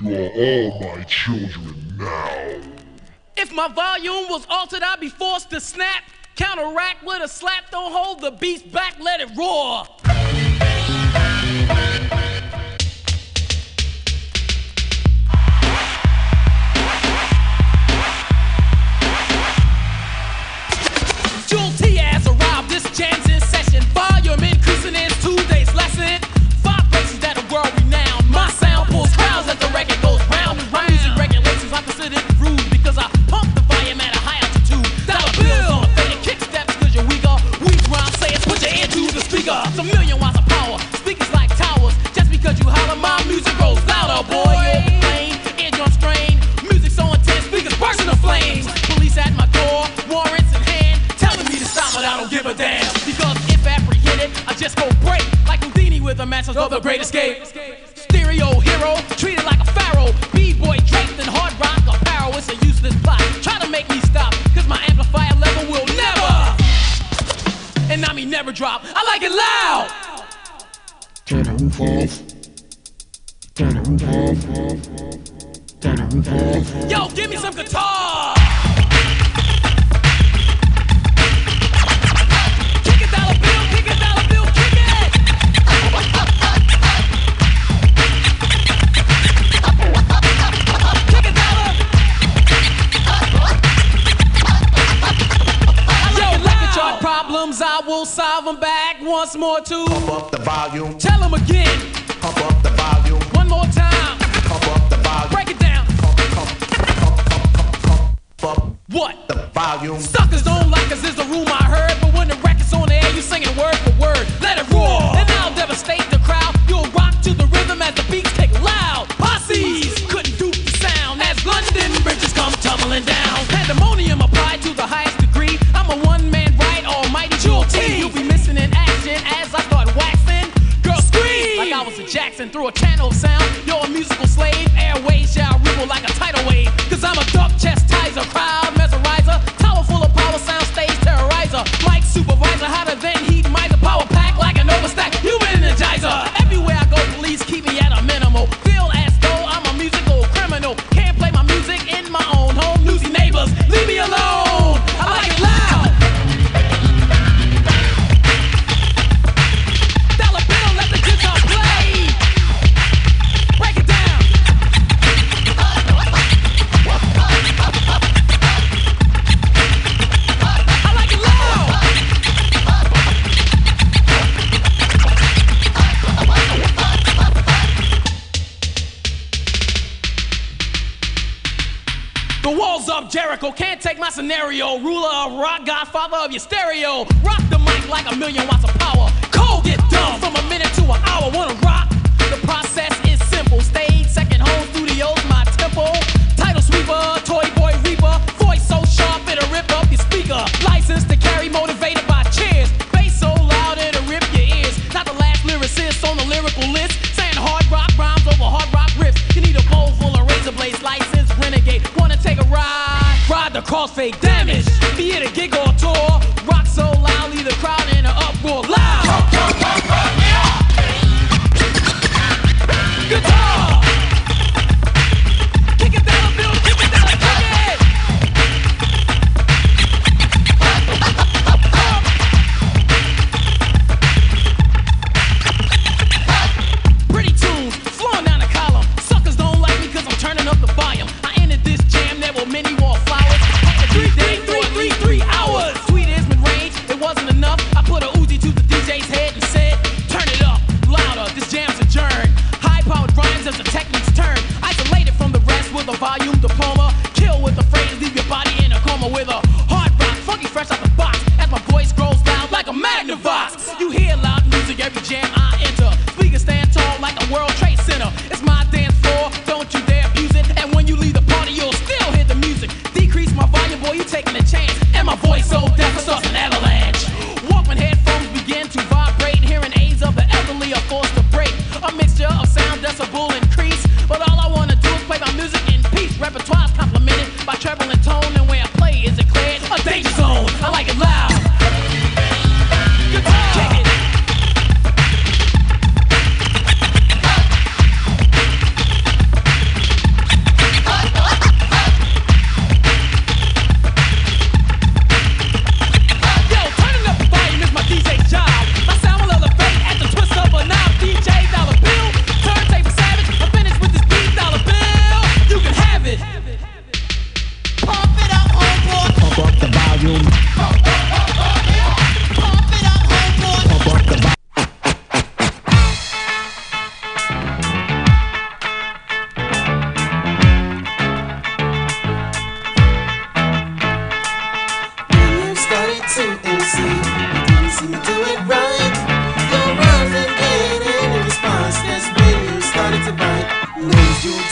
You are all my children now. If my volume was altered, I'd be forced to snap. Counteract with a slap, don't hold the beast back, let it roar. Jewel T has arrived, this jam's in session. Volume increasing in 2 days lesson. Vibrations that are world renowned. My sound pulls crowds as the record goes round and round. My music regulations are considered rude because I pump the volume at a high altitude. Dollar bills on faded kick steps cause you're weaker. Weak rhyme saying put your ear to the speaker. It's a million watts of power, speakers like towers. Just because you holler, my music grows louder, boy. You're plain, eardrum strain. Music so intense, speakers bursting the flames. Police at my door, warrants in hand, telling me to stop, but I don't give a damn. Because if apprehended, I just go break like Houdini with a match of the Great Escape. Stereo hero, treated like a pharaoh. B-boy draped in hard rock apparel. It's a useless plot. Try to make me stop, cause my amplifier level will never, and I mean never drop. I like it loud. Turn the roof off. Turn the roof off. Turn the roof off. Yo, give me some guitar. Kick it, dollar bill, kick it, dollar bill, kick it. Kick it, dollar. Yo, record chart problems, I will solve them back once more too. Pump up the volume. Tell them again. Pump up the volume. One more time. Pump up the volume. Break it down. Pump up What? the volume. Suckers don't like us is the rumor I heard, but when the record's on the air, you singing word for word. Let it roar, and I'll devastate the crowd. You'll rock to the rhythm as the beats kick loud. Posses couldn't dupe the sound as London bridges come tumbling down. Pandemonium applied to the highest degree. I'm a one-man right, almighty Jewel T. You'll be missing in action as I start waxing. Girl, scream like I was a Jackson through a channel of sound. You're a musical slave. Airways shall ripple like a tidal wave. Cause I'm a duck chastiser, crowd mesmerizer, tower full of power, sound stage terrorizer, mic supervisor, hotter than heat miser, power pack like an overstack, you energizer. Everywhere I go, police keep me at a minimal. Feel as though I'm a musical criminal. Can't play my music in my own home. Newsy neighbors, leave me alone. I like it loud. Dollar bill, let the guitar play. Break it down. I like it loud. The walls of Jericho can't take my scenario. Ruler of rock, godfather of your stereo. Rock the mic like a million watts of power. Cold get dumb from a minute to an hour. Wanna rock? The process is simple. Stage, second home studios, my temple. Title sweeper, toy boy reaper. Voice so sharp it'll rip up your speaker. License to carry, motivated by cheers. Bass so loud it'll rip your ears. Not the last lyricist on the lyrical list. Saying hard rock rhymes over hard rock riffs. You need a bowl full of razor blades, license renegade. Wanna take a ride? Ride the crossfade damage. Be it a gig or tour. Rock so loud, leave the crowd in an uproar. Loud!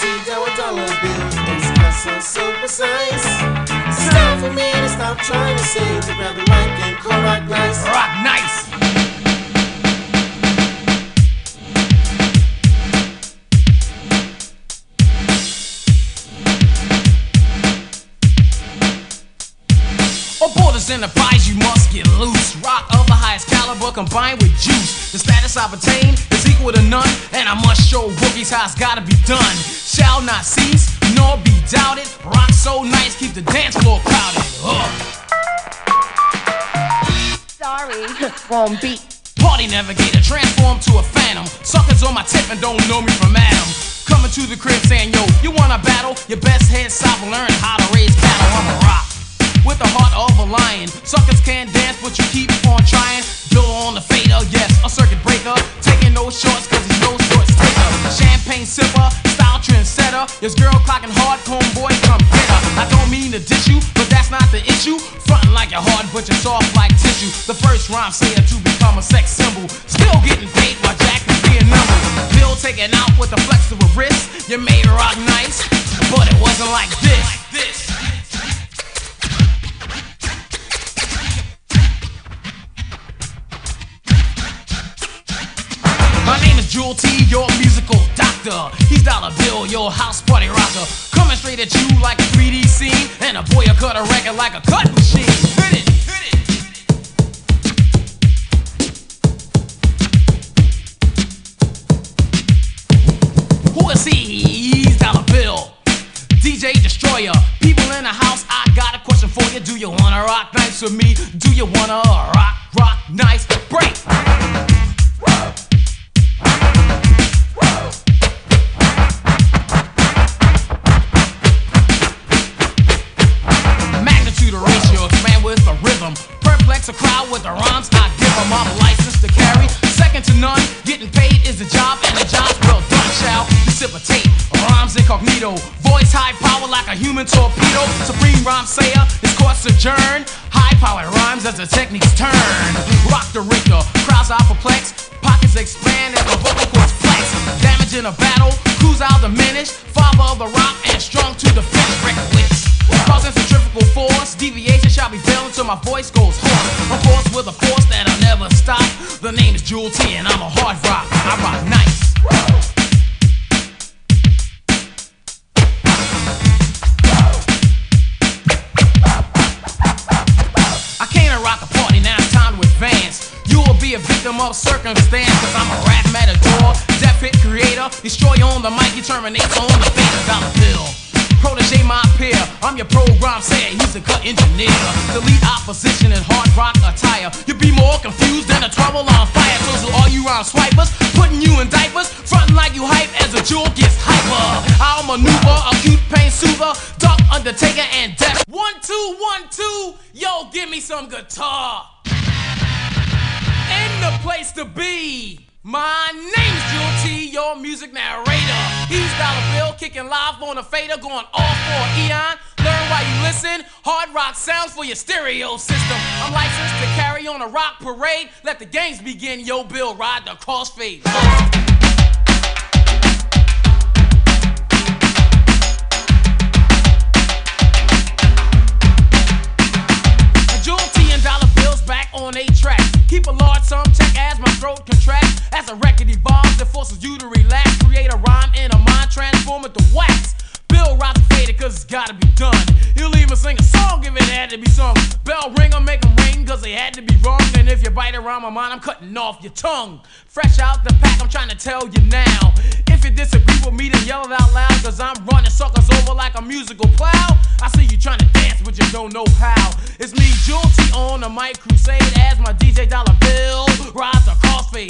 see how a dollar bill is hustle so precise. It's time for me to stop trying to say to grab the mic and call rock nice. Rock nice. Borders enterprise, you must get loose. Rock of the highest caliber combined with juice. The status I've attained is equal to none, and I must show rookies how it's gotta be done. Shall not cease, nor be doubted. Rock so nice, keep the dance floor crowded. Sorry, wrong beat. Party navigator, transform to a phantom. Suckers on my tip and don't know me from Adam. Coming to the crib saying, yo, you wanna battle? Your best head south and learn how to raise cattle. I'm a rock with the heart of a lion. Suckers can't dance, but you keep on trying. Bill on the fader, yes, a circuit breaker. Taking no shorts, cause he's no shorts taker. Champagne sipper, style trendsetter. This girl clocking hard, comb boy, come get her. I don't mean to diss you, but that's not the issue. Frontin' like you're hard, but you're soft like tissue. The first rhyme sayer to become a sex symbol. Still getting paid while Jack is being number. Bill taking out with a flexible wrist. You may rock nice, but it wasn't like this. My name is Jewel T, your musical doctor. He's Dollar Bill, your house party rocker. Coming straight at you like a 3D scene. And a boy will cut a record like a cut machine. Hit it, hit it. Who is he? He's Dollar Bill, DJ Destroyer. People in the house, I got a question for you. Do you wanna rock nice with me? Do you wanna rock nice? Break! A crowd with the rhymes, I give them all a license to carry. Second to none, getting paid is the job, and the job's well done, shall precipitate. Rhymes incognito, voice high power like a human torpedo. Supreme rhyme sayer, his course adjourned. High powered rhymes as the techniques turn. Rock the Richter, crowds are perplexed. Pockets expand as the vocal cords flex. Damage in a battle, crews out diminished. Father of the rock and strung to the finish. Reckless, causing centrifugal force. Deviation shall be felt until my voice goes hoarse. Of course, with a force that'll never stop. The name is Jewel T and I'm a hard rock. I rock nice. I came to rock a party, now it's time to advance. You will be a victim of circumstance, cause I'm a rap matador, death hit creator. Destroy on the mic, you terminate on the fader. Dollar Bill, protege my peer. I'm your program sayer, he's the cut engineer. Delete opposition in hard rock attire. You'll be more confused than a trouble on fire. So all you round swipers, putting you in diapers, frontin' like you hype as a jewel gets hyper. I'll maneuver, acute pain soother, duck, undertaker, and death. 1, 2, 1, 2, yo, give me some guitar. In the place to be. My name's Jewel T, your music narrator. He's Dollar Bill, kicking live on a fader, going all for eon. Learn while you listen, hard rock sounds for your stereo system. I'm licensed to carry on a rock parade. Let the games begin, yo Bill, ride the crossfade. Jewel T and Dollar Bill's back on a track. Keep a large sum check as my throat contracts. As a record evolves, it forces you to relax. Create a rhyme in a mind, transform it to wax. Bill rides the fader cause it's gotta be done. He'll even sing a song if it had to be sung. Bell ringer, make them ring cause they had to be wrong. And if you bite around my mind, I'm cutting off your tongue. Fresh out the pack, I'm trying to tell you now. If you disagree with me, then yell it out loud. Cause I'm running suckers over like a musical plow. I see you trying to dance, but you don't know how. It's me, Jewel T, on the mic crusade. As my DJ Dollar Bill rides the crossfade.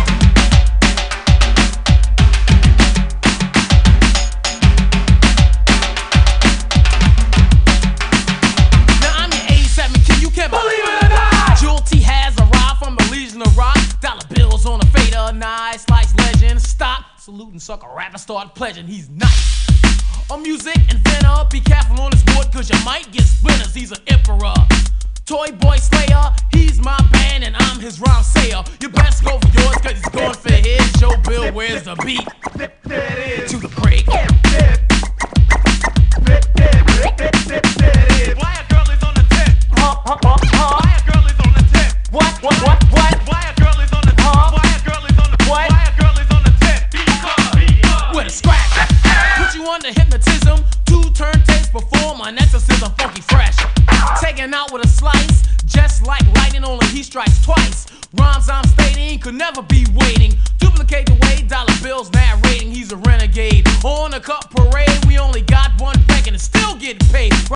Believe it or not, Jewel T has arrived from the Legion of Rock. Dollar Bills on a fader, nice, slice legend. Stop, saluting sucker rapper, start pledging. He's nice. A music inventor, be careful on his wood, cause you might get splinters. He's an emperor. Toy Boy Slayer, he's my band and I'm his rhyme sayer. You best go for yours, cause he's going for his. Joe Bill, where's the beat? To the break. hypnotism. 2 turntables perform an exorcism, funky fresh. Taken out with a slice, just like lightning, only he strikes twice. Rhymes I'm stating could never be waiting. Duplicate the way dollar bills narrating. He's a renegade. On a cup parade, we only got one record and still getting paid.